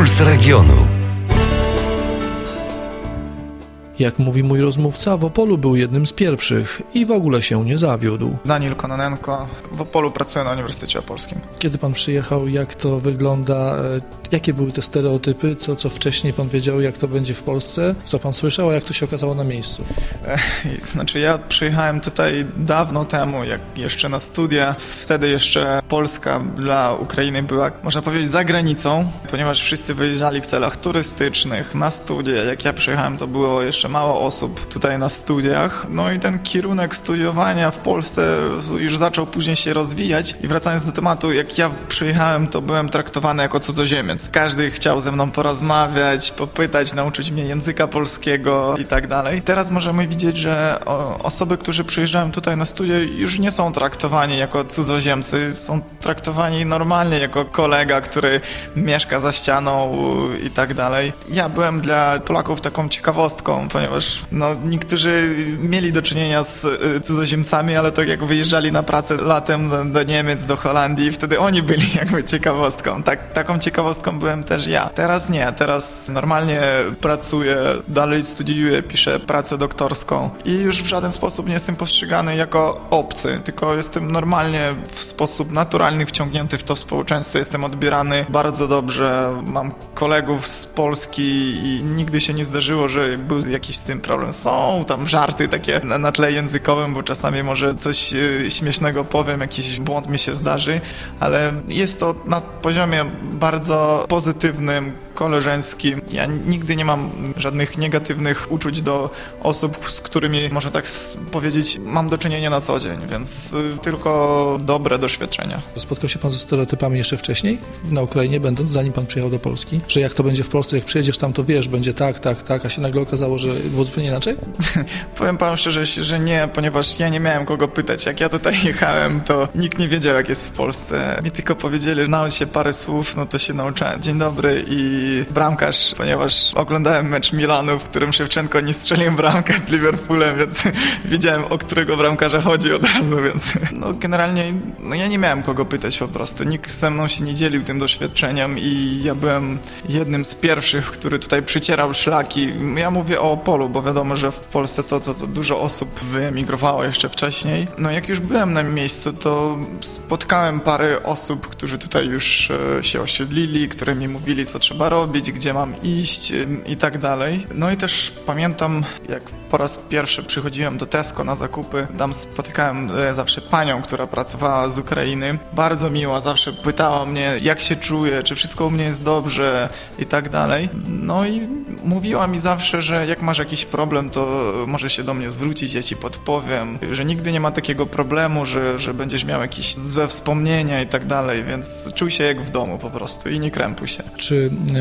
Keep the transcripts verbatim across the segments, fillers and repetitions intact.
Puls Regionu. Jak mówi mój rozmówca, w Opolu był jednym z pierwszych i w ogóle się nie zawiódł. Daniel Kononenko, w Opolu pracuję na Uniwersytecie Opolskim. Kiedy pan przyjechał, jak to wygląda, jakie były te stereotypy, co, co wcześniej pan wiedział, jak to będzie w Polsce, co pan słyszał, a jak to się okazało na miejscu? Znaczy ja przyjechałem tutaj dawno temu, jak jeszcze na studia. Wtedy jeszcze Polska dla Ukrainy była, można powiedzieć, za granicą, ponieważ wszyscy wyjeżdżali w celach turystycznych, na studia. Jak ja przyjechałem, to było jeszcze mało osób tutaj na studiach. No i ten kierunek studiowania w Polsce już zaczął później się rozwijać. I wracając do tematu, jak ja przyjechałem, to byłem traktowany jako cudzoziemiec. Każdy chciał ze mną porozmawiać, popytać, nauczyć mnie języka polskiego i tak dalej. Teraz możemy widzieć, że osoby, którzy przyjeżdżają tutaj na studia, już nie są traktowani jako cudzoziemcy. Są traktowani normalnie jako kolega, który mieszka za ścianą i tak dalej. Ja byłem dla Polaków taką ciekawostką, ponieważ no, niektórzy mieli do czynienia z cudzoziemcami, ale to jak wyjeżdżali na pracę latem do, do Niemiec, do Holandii, wtedy oni byli jakby ciekawostką. Tak, taką ciekawostką byłem też ja. Teraz nie, teraz normalnie pracuję, dalej studiuję, piszę pracę doktorską i już w żaden sposób nie jestem postrzegany jako obcy, tylko jestem normalnie w sposób naturalny wciągnięty w to społeczeństwo, jestem odbierany bardzo dobrze, mam kolegów z Polski i nigdy się nie zdarzyło, że był jakiś z tym problem. Są tam żarty takie na, na tle językowym, bo czasami może coś y, śmiesznego powiem, jakiś błąd mi się zdarzy, ale jest to na poziomie bardzo pozytywnym, koleżeńskim. Ja nigdy nie mam żadnych negatywnych uczuć do osób, z którymi, można tak powiedzieć, mam do czynienia na co dzień, więc y, tylko dobre doświadczenia. Spotkał się pan ze stereotypami jeszcze wcześniej na Ukrainie, będąc, zanim pan przyjechał do Polski? Że jak to będzie w Polsce, jak przyjedziesz tam, to wiesz, będzie tak, tak, tak, a się nagle okazało, że było zupełnie inaczej? Powiem panu szczerze, że nie, ponieważ ja nie miałem kogo pytać. Jak ja tutaj jechałem, to nikt nie wiedział, jak jest w Polsce. Mi tylko powiedzieli, że naucz się parę słów, no to się nauczyłem. Dzień dobry i bramkarz, ponieważ oglądałem mecz Milanu, w którym Szewczenko nie strzelił bramkę z Liverpoolem, więc wiedziałem, o którego bramkarza chodzi od razu, więc no generalnie no ja nie miałem kogo pytać po prostu. Nikt ze mną się nie dzielił tym doświadczeniem i ja byłem jednym z pierwszych, który tutaj przycierał szlaki. Ja mówię o Opolu, bo wiadomo, że w Polsce to, to, to dużo osób wyemigrowało jeszcze wcześniej. No jak już byłem na miejscu, to spotkałem parę osób, którzy tutaj już e, się osiedlili, które mi mówili, co trzeba robić, gdzie mam iść e, i tak dalej. No i też pamiętam, jak po raz pierwszy przychodziłem do Tesco na zakupy, tam spotykałem e, zawsze panią, która pracowała z Ukrainy. Bardzo miła, zawsze pytała mnie, jak się czuję, czy wszystko u mnie jest dobrze i tak dalej. No i mówiła mi zawsze, że jak masz jakiś problem, to może się do mnie zwrócić, ja ci podpowiem, że nigdy nie ma takiego problemu, że, że będziesz miał jakieś złe wspomnienia i tak dalej, więc czuj się jak w domu po prostu i nie krępuj się. Czy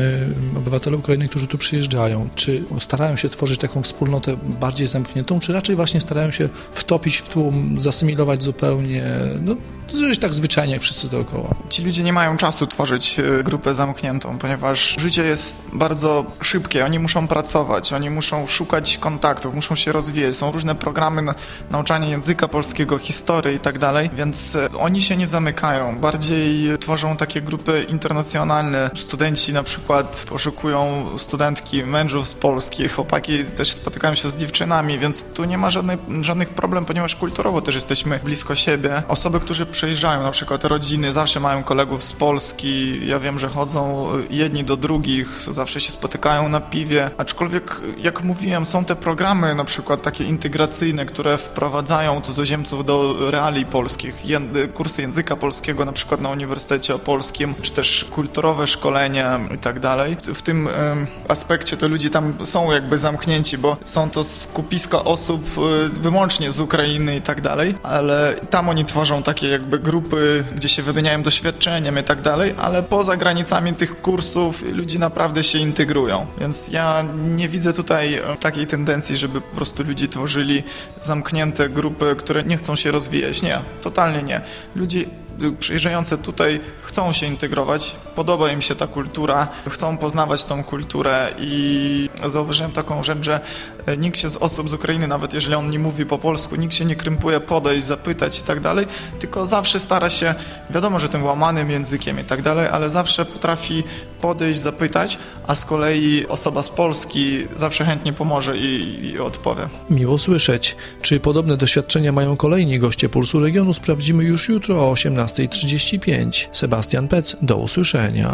y, obywatele Ukrainy, którzy tu przyjeżdżają, czy starają się tworzyć taką wspólnotę bardziej zamkniętą, czy raczej właśnie starają się wtopić w tłum, zasymilować zupełnie, no żyć tak zwyczajnie jak wszyscy dookoła? Ci ludzie nie mają czasu tworzyć grupę zamkniętą, ponieważ życie jest bardzo szybkie, oni muszą pracować, oni muszą szukać kontaktów, muszą się rozwijać, są różne programy na nauczanie języka polskiego, historii i tak dalej, więc oni się nie zamykają, bardziej tworzą takie grupy internacjonalne. Studenci na przykład poszukują studentki, mężów z Polski, chłopaki też spotykają się z dziewczynami, więc tu nie ma żadnej, żadnych problem, ponieważ kulturowo też jesteśmy blisko siebie. Osoby, którzy przyjeżdżają, na przykład rodziny, zawsze mają kolegów z Polski, ja wiem, że chodzą jedni do drugich, zawsze się spotykają na piwie, aczkolwiek jak mówiłem, są te programy na przykład takie integracyjne, które wprowadzają cudzoziemców do reali polskich, kursy języka polskiego na przykład na Uniwersytecie Opolskim, czy też kulturowe szkolenia i tak dalej. W tym um, aspekcie to ludzie tam są jakby zamknięci, bo są to skupiska osób wyłącznie z Ukrainy i tak dalej, ale tam oni tworzą takie jakby grupy, gdzie się wymieniają doświadczeniem i tak dalej, ale poza granicami tych kursów ludzie naprawdę się integrują, więc ja nie widzę tutaj takiej tendencji, żeby po prostu ludzie tworzyli zamknięte grupy, które nie chcą się rozwijać. Nie, totalnie nie. Ludzie przyjeżdżający tutaj chcą się integrować, podoba im się ta kultura, chcą poznawać tą kulturę i zauważyłem taką rzecz, że nikt się z osób z Ukrainy, nawet jeżeli on nie mówi po polsku, nikt się nie krępuje podejść, zapytać i tak dalej, tylko zawsze stara się, wiadomo, że tym łamanym językiem i tak dalej, ale zawsze potrafi podejść, zapytać, a z kolei osoba z Polski zawsze chętnie pomoże i, i odpowie. Miło słyszeć. Czy podobne doświadczenia mają kolejni goście Pulsu Regionu, sprawdzimy już jutro o osiemnasta trzydzieści pięć. Sebastian Pec, do usłyszenia.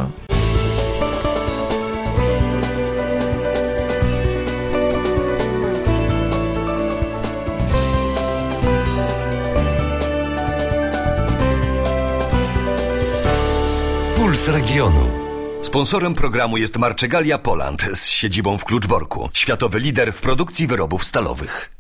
Puls Regionu. Sponsorem programu jest Marczegalia Poland z siedzibą w Kluczborku, światowy lider w produkcji wyrobów stalowych.